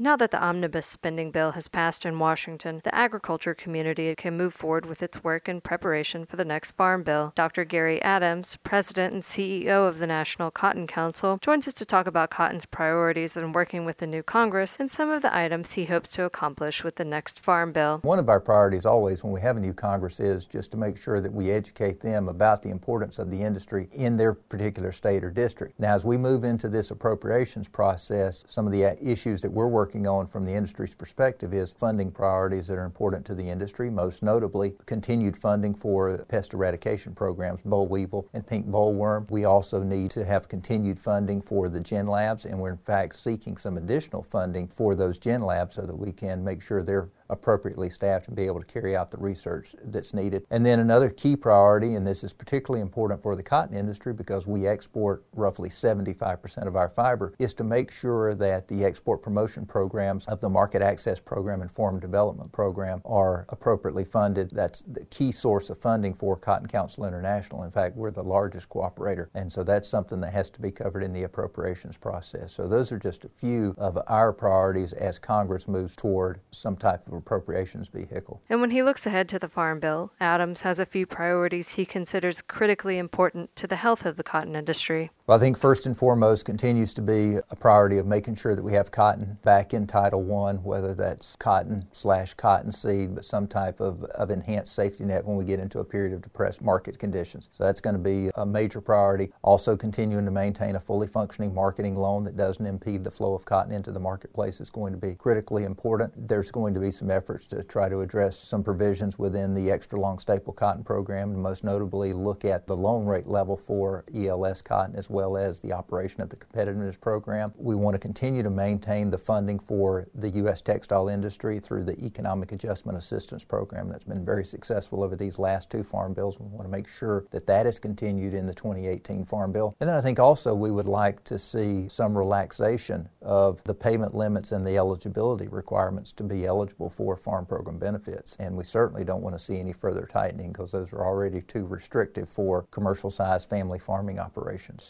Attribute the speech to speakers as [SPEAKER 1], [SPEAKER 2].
[SPEAKER 1] Now that the omnibus spending bill has passed in Washington, the agriculture community can move forward with its work in preparation for the next farm bill. Dr. Gary Adams, president and CEO of the National Cotton Council, joins us to talk about cotton's priorities in working with the new Congress and some of the items he hopes to accomplish with the next farm bill.
[SPEAKER 2] One of our priorities always when we have a new Congress is just to make sure that we educate them about the importance of the industry in their particular state or district. Now, as we move into this appropriations process, some of the issues that we're working on from the industry's perspective is funding priorities that are important to the industry, most notably continued funding for pest eradication programs, boll weevil and pink bollworm. We also need to have continued funding for the Gen Labs, and we're in fact seeking some additional funding for those Gen Labs so that we can make sure they're appropriately staffed and be able to carry out the research that's needed. And then another key priority, and this is particularly important for the cotton industry because we export roughly 75% of our fiber, is to make sure that the export promotion programs of the Market Access Program and Farm Development Program are appropriately funded. That's the key source of funding for Cotton Council International. In fact, we're the largest cooperator, and so that's something that has to be covered in the appropriations process. So those are just a few of our priorities as Congress moves toward some type of appropriations vehicle.
[SPEAKER 1] And when he looks ahead to the Farm Bill, Adams has a few priorities he considers critically important to the health of the cotton industry.
[SPEAKER 2] Well, I think first and foremost continues to be a priority of making sure that we have cotton back in Title I, whether that's cotton/cottonseed, but some type of enhanced safety net when we get into a period of depressed market conditions. So that's going to be a major priority. Also continuing to maintain a fully functioning marketing loan that doesn't impede the flow of cotton into the marketplace is going to be critically important. There's going to be some efforts to try to address some provisions within the extra long staple cotton program, and most notably look at the loan rate level for ELS cotton as well as the operation of the competitiveness program. We want to continue to maintain the funding for the U.S. textile industry through the Economic Adjustment Assistance Program that's been very successful over these last two farm bills. We want to make sure that that is continued in the 2018 Farm Bill. And then I think also we would like to see some relaxation of the payment limits and the eligibility requirements to be eligible for farm program benefits. And we certainly don't want to see any further tightening because those are already too restrictive for commercial-sized family farming operations.